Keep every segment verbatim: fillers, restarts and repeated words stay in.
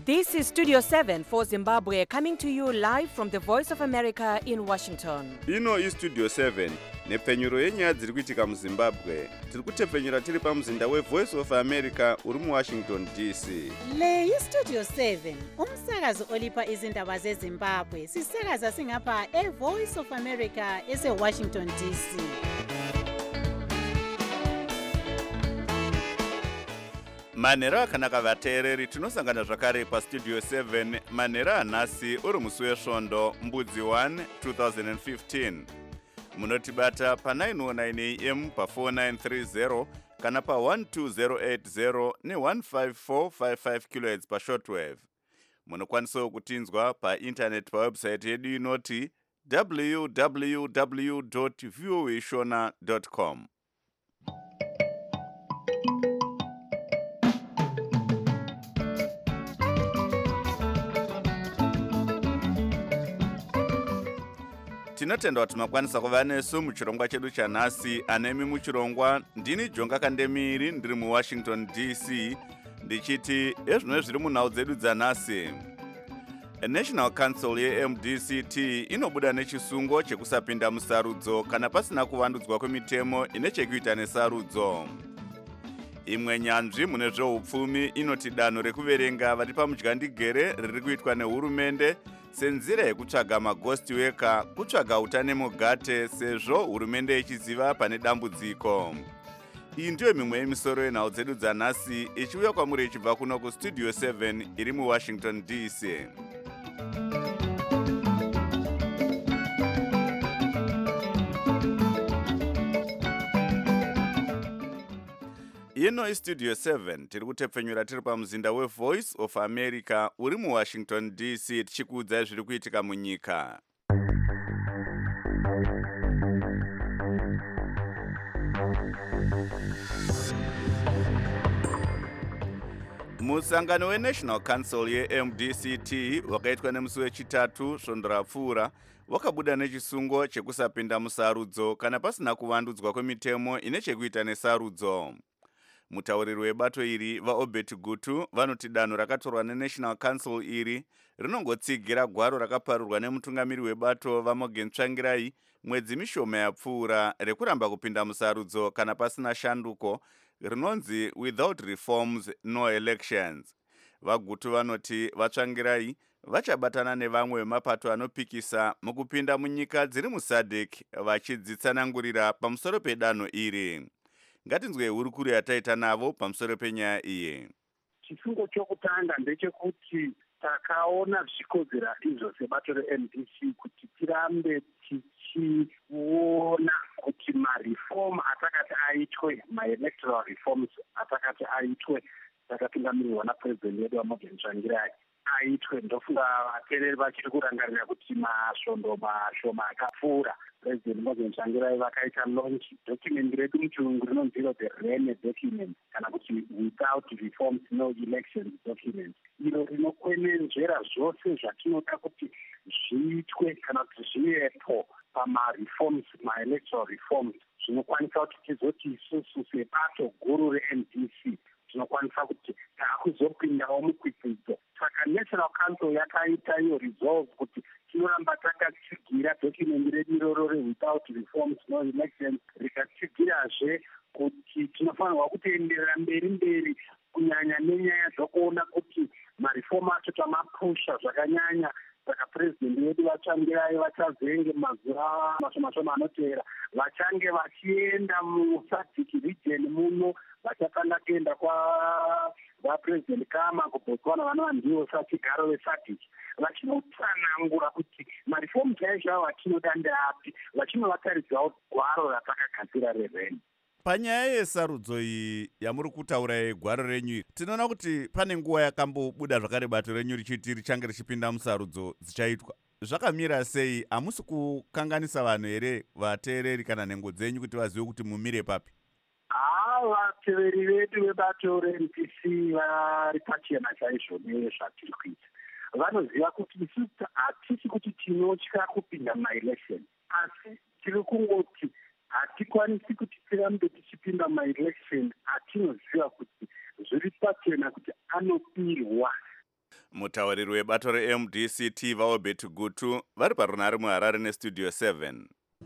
This is Studio seven for Zimbabwe, coming to you live from the Voice of America in Washington. Ino is Studio seven, nepfenyuro yenyaya dziri kuitika muZimbabwe. Tiri kutepfenyura tiri pamuzinda weVoice of America uri muWashington D C. Le iStudio seven, umsakazo olipa izindaba zeZimbabwe. Sisakaza singapha eVoice of America eseWashington D C. Manhero akanaka vateereri, tinosangana zvakare paStudio seven manhero anhasi uri musi wesvondo mbudzi one two thousand fifteen. Munotibata pa nine oh nine A M pa four nine three zero kana pa one two zero eight zero ne one five four five five kilohertz pa shortwave. Munokwanisawo kutinzwa pa internet pa website yedu inoti w w w dot voa shona dot com. Tinotenda kuti makwanisa kuva nesu muchirongwa chedu chanhasi. Anemi muchirongwa ndini Jonga Kandemiri, ndiri muWashington D C, ndichiti ezvino zviri munhau dzedu dzanhasi. National Council ye-M D C T inobuda nechisungo chekusapinda musarudzo kana pasina kuvandudzwa kwemitemo ine chekuita nesarudzo. Imwe nyanzvi mune zveupfumi inoti danho rekuverenga vari pamudyandigere riri kuitwa nehurumende senzira yekutsvaga maghost worker kutsvaga utane mugate sezvo hurumende ichiziva pane dambudziko. Iyi ndiyo mimwe yemisoro yenhau dzedu dzanhasi ichiuya kwamuri ichibva kuno kuStudio seven iri muWashington D C. Ino iStudio seven tiri kutepfenyura tiri pamuzinda weVoice of America uri muWashington D C tichikuudzai zviri kuitika munyika. Musangano weNational Council ye-M D C T wakaitwa nemusi wechitatu svondo rapfuura wakabuda nechisungo chekusapinda musarudzo kana pasina kuvandudzwa kwemitemo ine chekuita nesarudzo. Mutauriri webato iri vaObert Gutu vanoti danho rakatorwa neNational Council iri rinongotsigira gwaro rakaparurwa nemutungamiri webato vaMorgan Tsvangirai mwedzi mishoma yapfuura rekuramba kupinda musarudzo kana pasina shanduko rinonzi without reforms no elections. VaGutu vanoti vaTsvangirai vachabatana nevamwe vemapato anopikisa mukupinda munyika dziri muSADC vachidzitsanangurira pamusoro pedanho iri. Ngatinzwe hurukuru yataita navo pamusoro penyaya iyi. Chisungo chokutanga ndechekuti takaona zvichikodzera izvo sebato re-M D C kuti tirambe tichiona kuti mareform atakati aitwe, ma-electoral reforms atakati aitwe takapingamirirwa napresident wedu vaMorgan Tsvangirai aitwe. Ndofunga vateereri vachiri kurangarira kuti masvondo mashoma akapfuura President Morgan Tsvangirai vakaita launch document redu muchirungu rinonzi the RENE document kana kuti without reforms no elections document. Iro rinokwenenzvera zvose zvatinoda kuti zviitwe kana kuti zvivepo pama-reforms, ma-electoral reforms zvinokwanisa kuti tizoti isusu sebato guru re-M D C tinokwanisa kuti takuzopindawo mukwidzidzo. Saka National Council yakaita iyo resolve kuti tinoramba takatsigira document redu iroro without reforms no elections, rikatsigirazve kuti tinofanirwa kutoenderera mberi mberi kunyanya nenyaya dzokuona kuti mareform acho tamapusha zvakanyanya. Saka president wedu vaTsvangirai vachazenge mazuva mashoma anoteera vachange vachienda muSADC region muno, vachafana kuenda kwa vapresident Kama kuBotswana vanova ndivo chigaro veSADC vachinotsanangura kuti mareforms aizvo vatinoda ndeapi, vachinovataridzirawo gwaro ratakagadzira reRENE. Panyaya yesarudzo iyi yamuri kutaura yegwaro renyu, tinoona kuti pane nguva yakambobuda zvakare bato renyu richiti richange richipinda musarudzo dzichaitwa. Zvakamira sei? Hamusi kukanganisa vanhu here, vateereri kana nhengo dzenyu kuti vazive kuti mumire papi? Ah, vateereri vedu vebato re-M D C vari pachena chaizvo nezvatiri kuita. Vanoziva kuti isusu hatisi kuti tinotya kupinda ma-election, asi tiri kungoti hatikwanisi kuti tirambe tichipinda ma-election atinoziva kuti zviri pachena kuti anopirwa. mutauriri webato reM D C T vaobet Gutu vari parunhare muHarare nestudio seven.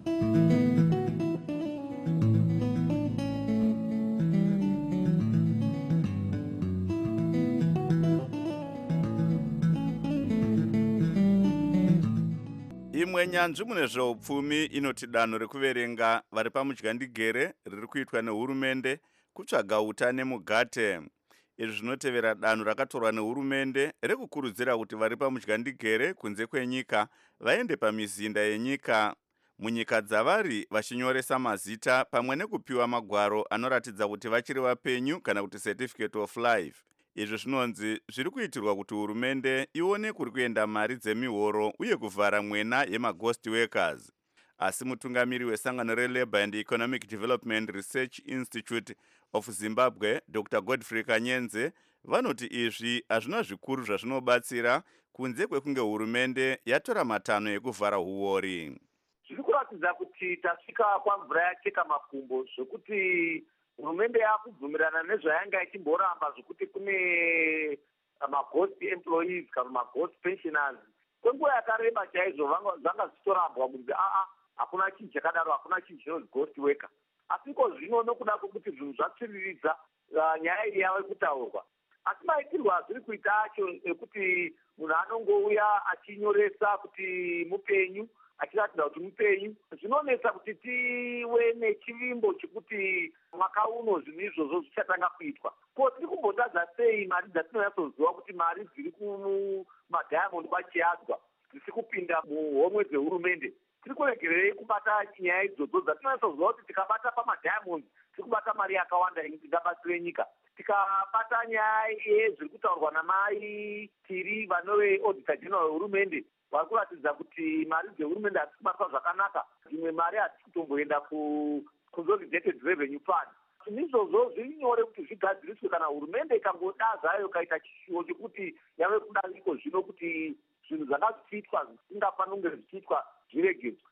Imwe nyanzvi mune zveupfumi inoti danho rekuverenga vari pamudyandigere riri kuitwa nehurumende kutsvaga utane mugate. Izvi zvinotevera danho rakatorwa nehurumende rekukurudzira kuti vari pamudyandigere kunze kwenyika vaende pamizinda yenyika munyika dzavari vachinyoresa mazita pamwe nekupiwa magwaro anoratidza kuti vachiri vapenyu kana kuti certificate of life. Izvi zvinonzi zviri kuitirwa kuti hurumende ione kuri kuenda mari dzemihoro uye kuvhara mwena yemaghost workers. Asi mutungamiri wesangano reLabour and Economic Development Research Institute of Zimbabwe, Doctor Godfrey Kanyenze, vanoti izvi hazvina zvikuru zvazvinobatsira kunze kwekunge hurumende yatora matanho ekuvhara huori. Zviri kuratidza kuti tasvika pamvura yacheka makumbo zvokuti hurumende yakubvumirana nezvayanga ichimboramba zvokuti kune maghost employees kana maghost pensioners kwenguva yakareba chaizvo zvanga zvichitorambwa kuti aa hakuna chinhu chakadaro, hakuna chinhu chinonzi ghost worker. Asi ko zvino nokuda kwekuti zvinhu zvapfiriridza nyaya iyi yave kutaurwa. Asi maitirwa zviri kuita acho ekuti munhu anongouya achinyoresa kuti mupenyu, achiratidza kuti mupenyu, zvinonetsa kuti tive nechivimbo chekuti mwaka uno zvinhu izvozvo zvichatanga kuitwa. Ko tiri kumbotadza sei mari dzatinonyatsoziva kuti mari dziri kumadhayamond kwachiyadzwa dzisiri kupinda muhomwe dzehurumende? Tiri kuregererei kubata nyaya idzodzo dzatinonyatsoziva kuti tikabata pamadhayamond tiri kubata mari yakawanda ingabatsire nyika. Tikabata nyaya yezviri kutaurwa namai tiri vanove auditor general wehurumende vari kuratidza kuti mari dzehurumende hadzisi kubatwa zvakanaka, dzimwe mari hadzisi kutomboenda kuconsolidated revenue fund. Zvinhu izvozvo zviri nyore kuti zvigadziriswe kana hurumende ikangoda zvayo ikaita chishuwo chekuti yave kuda iko zvino kuti zvinhu zvanga zvichiitwa zvisingafaniri kunge zvichiitwa zviregedzwe.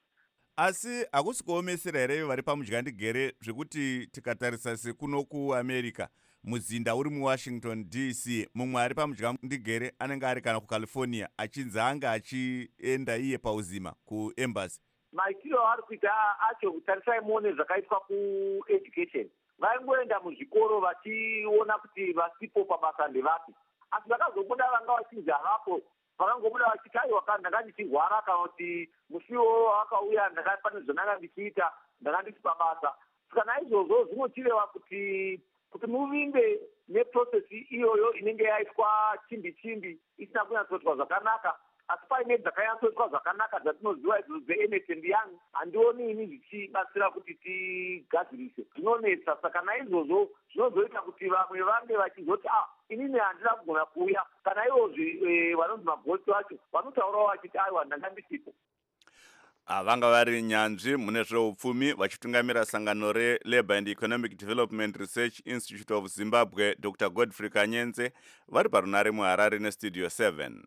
Asi hakusi kuomesera here vari pamudyandigere zvekuti tikatarisa sekuno kuAmerica muzinda uri muWashington D C, mumwe ari pamudyandigere anenge ari kana kuCalifornia achinzi anga achienda iye pauzima kuembassy. Maitiro ari kuita acho kutarisai muone zvakaitwa kueducation. Vaingoenda muzvikoro vachiona kuti vasipo pabasa ndevapi, asi vakazobuda vanga vachinzi havapo, vakangobuda vachiti aiwa kana ndanga ndichirwara kana kuti musiwo wakauya ndakapane zvandanga ndichiita ndanga ndisi pabasa. Saka naizvozvo zvinochireva kuti kuti muvimbe neprocesi iyoyo inenge yaitwa chimbi chimbi isina kunyatsoitwa zvakanaka. Asi paine dzakanyatsoitwa zvakanaka dzatinoziva idzodzo dzeErnst and Young, handioni ini zvichibatsira kuti tigadzirise. Zvinonetsa. Saka naizvozvo zvinozoita kuti vamwe vange vachizoti ah inini handina kugona kuuya, kana ivozve vanonzi maghost vacho vanotaurawo vachiti aiwa ndanga ndisipo. Vanga vari nyanzvi mune zveupfumi vachitungamira sangano reLabour and Economic Development Research Institute of Zimbabwe, Doctor Godfrey Kanyenze, vari parunhare muHarare nestudio seven.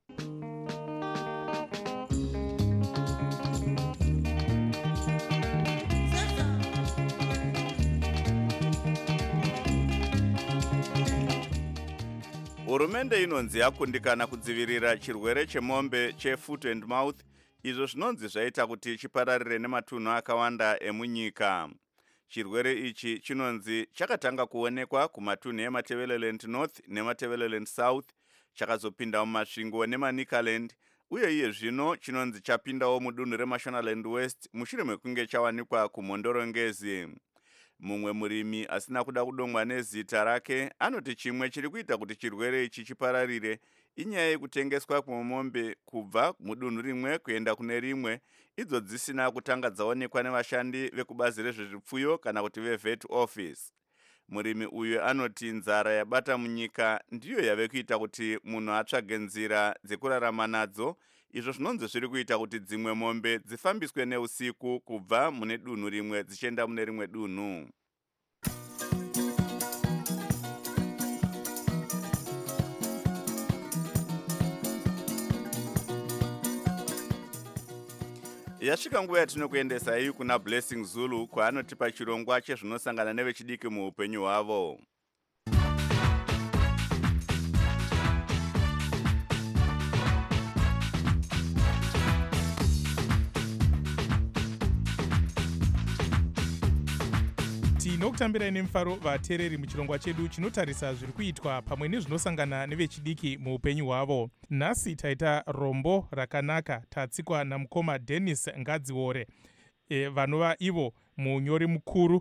Hurumende inonzi yakundikana kudzivirira chirwere chemombe chefoot and mouth, izvo zvinonzi zvaita kuti chipararire nematunhu akawanda emunyika. Chirwere ichi chinonzi chakatanga kuonekwa kumatunhu eMatabeleland North neMatabeleland South, chakazopinda mumasvingo neManicaland, uye iye zvino chinonzi chapindawo mudunhu reMashonaland West mushure mekunge chawanikwa kuMhondorongezi. Mumwe murimi asina kuda kudongwa nezita rake anoti chimwe chiri kuita kuti chirwere ichi chipararire inyaya yekutengeswa kwemombe kubva mudunhu rimwe kuenda kune rimwe, idzo dzisina kutanga dzaonekwa nevashandi vekubazi rezvezvipfuyo kana kuti vevet office. Murimi uyu anoti nzara yabata munyika ndiyo yave kuita kuti munhu atsvage nzira dzekurarama nadzo, izvo zvinonzi zviri kuita kuti dzimwe mombe dzifambiswe neusiku kubva mune dunhu rimwe dzichienda mune rimwe dunhu. Yasvika nguva yatinokuendesai kuna Blessing Zulu kwaanotipa chirongwa chezvinosangana nevechidiki muupenyu hwavo. tinokutambirai nemufaro vateereri muchirongwa chedu chinotarisa zviri kuitwa pamwe nezvinosangana nevechidiki muupenyu hwavo. Nhasi taita rombo rakanaka tatsikwa namukoma Dennis Ngadziore, e, vanova ivo munyori mukuru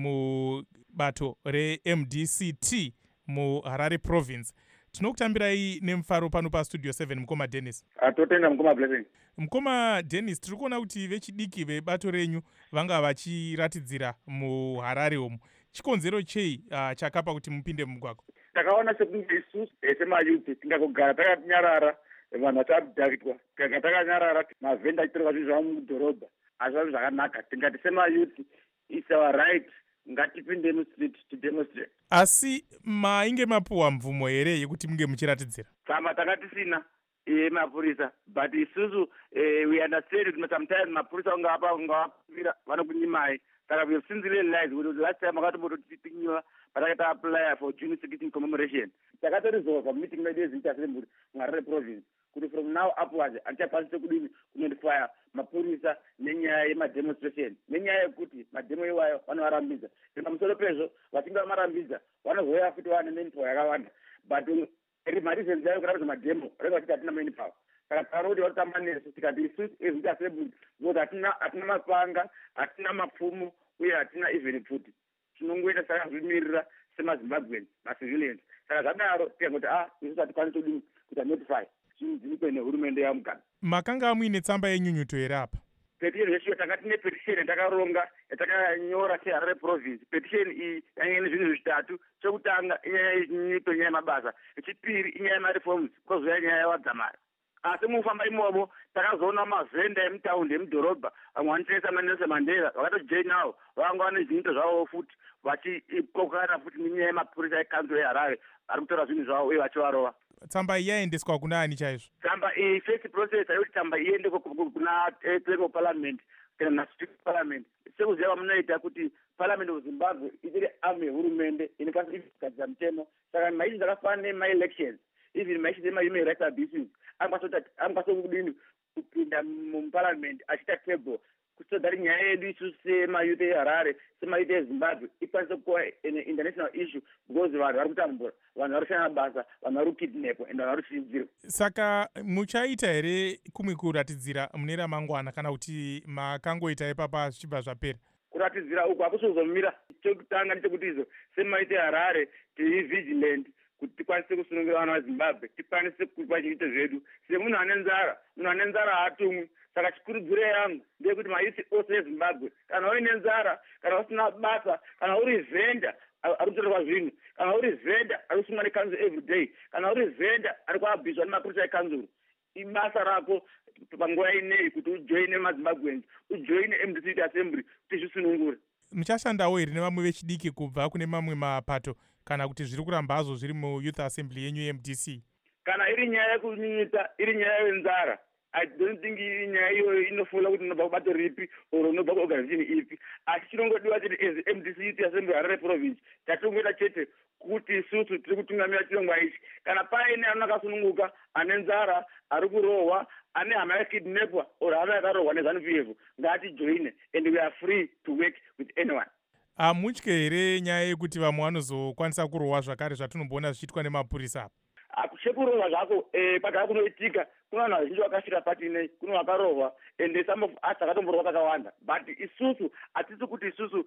mubato re-M D C T muHarare Province. Tinokutambirai nemufaro pano pastudio seven, mukoma Dennis. Atotenda mukoma Blessing. Mukoma Dennis, tiri kuona kuti vechidiki vebato renyu vanga vachiratidzira muHarare umu. Chikonzero chei uh, chakapa kuti mupinde mumugwagwa? Takaona sekunge isusu semayuthi tingagara takanyarara, vanhu vachadhakitwa, tikagara takanyarara, mavhenda achitorwa zvinhu zvavo mudhorobha, hazvazvo zvakanaka. Tingati semayuthi, it's our right, ngatipinde mustreet to demonstrate. Asi mainge mapuwa mvumo here yekuti munge muchiratidzira? Tsamba takatisina mapurisa, but isusu uh, we understand kuti sometimes mapurisa ungapa ungavira vanokunyimai. Saka we have since realized kuti last time akatombotipinywa patakaita apply for June sixteenth commemoration. Takatorisolva meeting medu yeZita Assembly muHarare Province kuti from now upwards antichakwanise kudini kunotify mapurisa nenyaya yemademonstration, nenyaya yekuti mademo iwayo vanovarambidza. Pamusoro pezvo vachinge vamarambidza vanozouya futi vane manpower yakawanda, but mareasons ayo kurambidza mademo vanenge vachiti hatina manpower. Saka takaona kuti vatotamba nesu tikati isusu eZita Assembly because hatina hatina mapanga, hatina mapfumo uye hatina even futi. Tinongoita saka zvimirira semaZimbabweans macivilians. Saka zvadaro tikangoti ah isusu hatikwanisi kudini kuita notify zvinhu zviri nehurumende yamuganga. Makanga muine tsamba yenyunyuto here apa? Petition yeshiyo tanga tine petition yatakaronga yatakanyora seHarare Province. Petition iyi yanyaya nezvinhu zvitatu. Chokutanga inyaya yenyunyuto, nyaya yemabasa. Chechipiri inyaya yemareforms, kozoya nyaya yewadzamari. Asi mufamba imomo takazoona mavhenda emutaundi emudhorobha, vamwe vanotengesa maNelson Mandela vakatojoinawo, vanga vane zvinito zvavo futi vachikokana futi nenyaya yemapurisa ekanzuro yeHarare ari kutora zvinhu zvavo uye vachivarova. Tsamba iyi yaendeswa kuna ani chaizvo? Tsamba iyi first process ayoti tsamba iende kuna Plenary Parliament kana naState Parliament. Sekuziva munoita kuti Parliament of Zimbabwe ichiri arm yehurumende inokwanisa kugadzira mutemo. Saka maizvi zvakafanana nema-elections, even maizvi ema-human rights abuses angakwanisa kudini kupinda muparliament achiita table kuti that nyaya yedu isusu semayuthi eHarare, semayuthi eZimbabwe ikwanise kuva an international issue because vanhu vari kutambura, vanhu vari kushaya mabasa, vanhu vari kukidnapwa ende vanhu vari kushinidzirwa. Saka muchaita here kumwe kuratidzira mune ramangwana kana kuti makangoita ipapa zvichibva zvapera? Kuratidzira uku hakusi kuzomira. Chokutanga ndechekuti izo semayuthi eHarare tiri vigilant kuti tikwanise kusunungira vana vaZimbabwe, tikwanise kupa zviito zvedu. Semunhu ane nzara, munhu ane nzara haatumwi. Saka chikurudziro yangu ndeyekuti mayuthi ose eZimbabwe, kana uine nzara, kana usina basa, kana uri vhenda ari kutorerwa zvinhu, kana uri vhenda ari kusungwa nekanzuro every day, kana uri vhenda ari kuabhiswa nemapurisa ekanzuro, ibasa rako panguva ineyi kuti ujoine maZimbabweans, ujoine M D C Assembly kuti zvisunungure. Muchashandawo here nevamwe vechidiki kubva kune mamwe mapato kana kuti zviri kuramba hazvo zviri muYouth Assembly yenyu ye-M D C? Kana iri nyaya yekunyunyuta, iri nyaya yenzara, I don't think nyaya iyoyo inofola kuti unobva kubato ripi or unobva kuorganization ipi. Asi chinongodiwa chete as M D C Youth Assembly Harare Province tatongoita chete kuti isusu tiri kutungamira chirongwa ichi. Kana paine anhu akasununguka, ane nzara, ari kurohwa, ane hama yakidnapwa or hama yakarohwa neZANU P F, ngatijoine and we are free to work with anyone. Hamutye here nyaya yekuti vamwe vanozokwanisa kurohwa zvakare zvatinomboona zvichiitwa nemapurisa apa? Akushekurohwa zvako pataka kunoitika, kuna vanhu vazhinji vakasvika pati inei, kuna vakarohwa and some of us akatomborwa kakawanda, but isusu hatisi kuti isusu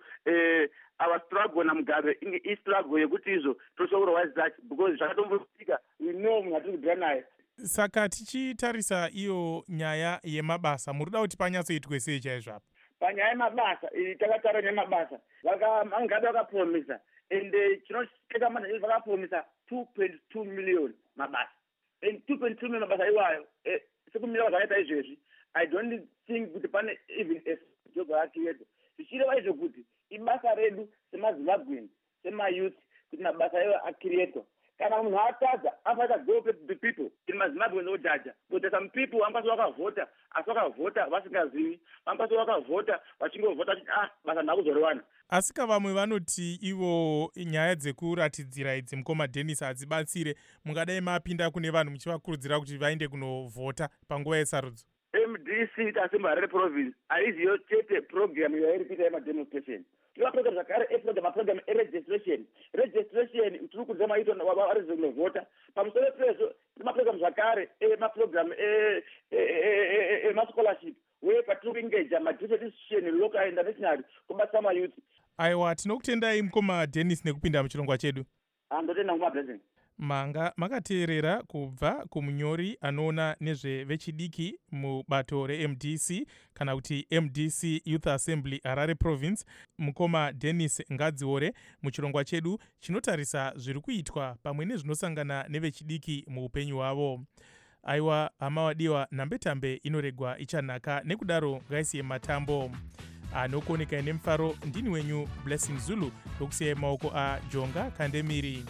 our struggle naMugabe inge istruggle yekuti izvo toshekurohwa zacho because zvakatomboitika, we know munhu atiri kudhira naye. Saka tichitarisa iyo nyaya yemabasa, muri kuda kuti panyatsoitwe sei chaizvo apa? Panyaya yemabasa, takataura nyaya yemabasa, Mugabe vakapromisa and chinoteka manje vakapromisa two point two million mabasa. And two point two million mabasa iwayo, sekumira vakaita izvezvi, I don't think kuti pane even a job rakiyedwa. Zvichireva izvo kuti ibasa redu semaZimbabweans, semayouth kuti mabasa iwo akiriyetwa. Kana munhu atadza afanira go to the people kuti maZimbabweans odhaja. But some people vambaso vakavhota, asi vakavhota vasingazivi, vambaso vakavhota vachingovhota kuti ah basa ndakuzoriwana. Asi vamwe vanoti ivo nyaya dzekuratidzira idzi mukoma Dennis hadzibatsire, mungadai mapinda kune vanhu muchivakurudzira kuti vaende kunovhota panguva yesarudzo? M D C tasimba Harare province aiziyo chete program yairipita yemademonstration tiva program zvakare eprogram maprogram eregistration registration tiri kudza maito varizongovhota pamusoro pezvo maprogram zvakare emaprogram emascholarship uye patiri kuengaja madistrict institution local and national kubatsira mayouth. Aiwa, tinokutendai mukoma Dennis nekupinda muchirongwa chedu. Andotenda kumablessing. Manga makateerera kubva kumunyori anoona nezvevechidiki mubato re-M D C kana kuti M D C Youth Assembly Harare Province, mukoma Dennis Ngadziore muchirongwa chedu chinotarisa zviri kuitwa pamwe nezvinosangana nevechidiki muupenyu hwavo. Aiwa, hama wadiwa, nhambetambe inoregwa ichanhaka, nekudaro ngaisiye matambo anokuoneka nemufaro. Ndini wenyu Blessing Zulu, ndokusiyai maoko aJonga Kandemiri.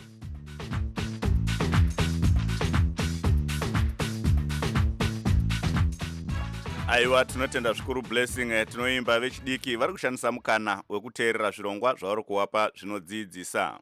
Aiwa, tinotenda zvikuru Blessing. Tinoimba vechidiki vari kushandisa mukana wekuteerera zvirongwa zvavari kuwapa zvinodzidzisa.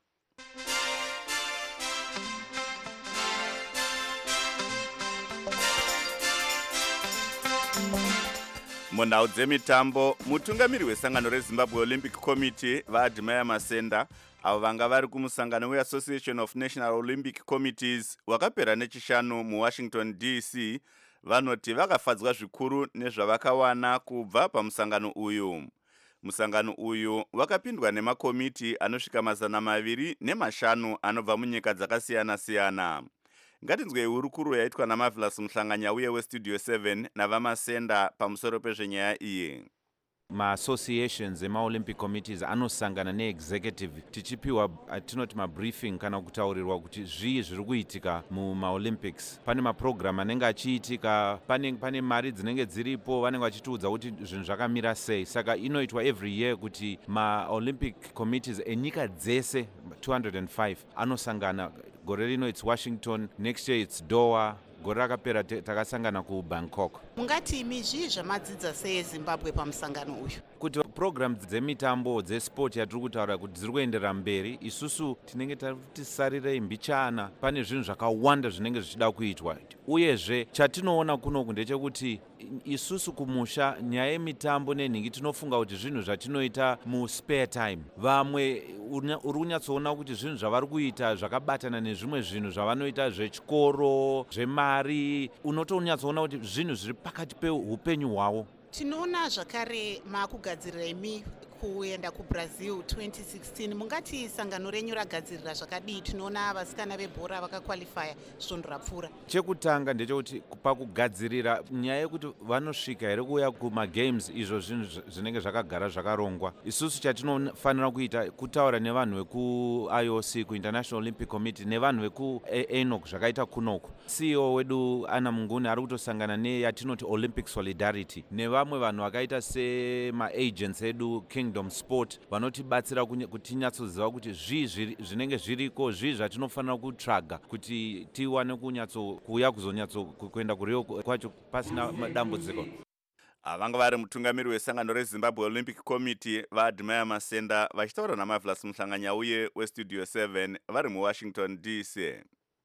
Munhau dzemitambo, mutungamiri wesangano reZimbabwe Olympic Committee vaAdmire Masenda, avo vanga vari kumusangano weAssociation of National Olympic Committees wakapera nechishanu muWashington D C, vanoti vakafadzwa zvikuru nezvavakawana kubva pamusangano uyu. Musangano uyu wakapindwa nemakomiti anosvika mazana maviri nemashanu anobva munyika dzakasiyana-siyana. Ngatinzwei hurukuro yaitwa naMarvelous Muhlanganya uye weStudio seven navaMasenda pamusoro pezvenyaya iyi. Ma-associations ema-Olympic committees anosangana ne-executive tichipiwa atinoti ma-briefing kana kutaurirwa kuti zvii zviri kuitika muma-Olympics. Pane ma-program anenge achiitika, pane, pane mari dzinenge dziripo, vanenge vachitiudza kuti zvinhu zvakamira sei. Saka inoitwa every year kuti ma-Olympic committees enyika dzese two hundred five anosangana. Gore rino it's Washington, next year it's Doha, gore rakapera takasangana kuBangkok. Mungati imi zvii zvamadzidza seZimbabwe pamusangano uyu? Kuti program dzemitambo dzesport yatiri kutaura kuti dziri kuendera mberi, isusu tinenge tatisarire mbichana, pane zvinhu zvakawanda zvinenge zvichida kuitwa. Uyezve chatinoona kunoku ndechekuti isusu kumusha nyaya yemitambo nenhingi tinofunga kuti zvinhu zvatinoita muspare time. Vamwe uri kunyatsoona kuti zvinhu zvavari kuita zvakabatana nezvimwe zvinhu zvavanoita zvechikoro, zvemari, unotonyatsoona kuti zvinhu zviri pakati peupenyu hwavo. Tinoona zvakare makugadzirira imi kuenda kuBrazil twenty sixteen. Mungati sangano renyu ragadzirira zvakadii? Tinoona vasikana vebhora vakakwalifaya svondo rapfuura. Chekutanga ndechekuti pakugadzirira nyaya yekuti vanosvika here kuuya kumagames, izvo zvinhu zvinenge zvakagara zvakarongwa. Isusu chatinofanira kuita kutaura nevanhu veku-I O C, ku-International Olympic Committee, nevanhu veku-ENOC zvakaita kunoko. C E O wedu Ana Munguni ari kutosangana neyatinoti Olympic Solidarity, nevamwe vanhu vakaita sema-agents edu King Sport vanotibatsira kuti nyatsoziva kuti zvii zvinenge zviriko, zvii zvatinofanira kutsvaga kuti tiwane kunyatso kuuya kuzonyatso kuenda kuRio kwacho pasina dambudziko. Vanga vari mutungamiri wesangano reZimbabwe Olympic Committee vaAdmire Masenda vachitaura naMarvelous Muhlanganya uye weStudio seven vari muWashington D C.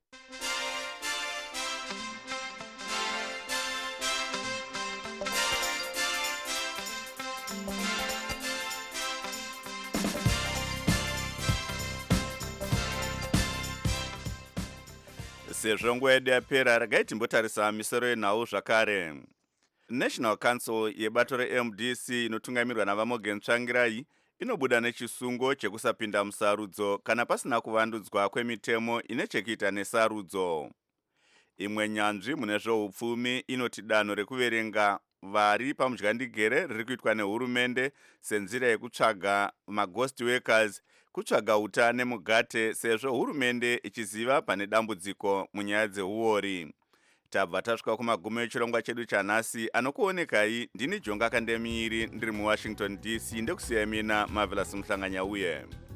Sezvo nguva yedu yapera, regai timbotarisa misoro yenhau zvakare. National Council yebato re-M D C inotungamirwa navaMorgan Tsvangirai inobuda nechisungo chekusapinda musarudzo kana pasina kuvandudzwa kwemitemo ine chekuita nesarudzo. Imwe nyanzvi mune zveupfumi inoti danho rekuverenga vari pamudyandikere riri kuitwa nehurumende senzira yekutsvaga maghost workers, kutsvaga uta nemugate sezvo hurumende ichiziva pane dambudziko munyaya dzeuori. Tabva tasvika kumagumo echirongwa chedu chanhasi, anokuonekai ndini Jonga Kandemiri ndiri muWashington D C, ndekusiyai mina Marvelous Muhlanganya uye